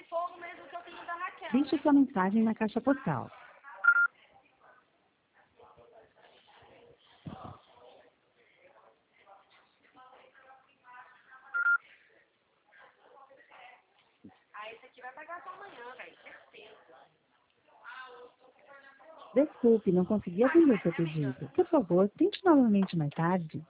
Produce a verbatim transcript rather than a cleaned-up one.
fogo mesmo que eu tenho da Raquel. Deixe sua mensagem na caixa postal. Ah, esse aqui vai pagar só amanhã, velho. Certeza. Desculpe, não consegui atender seu pedido. Por favor, tente novamente mais tarde.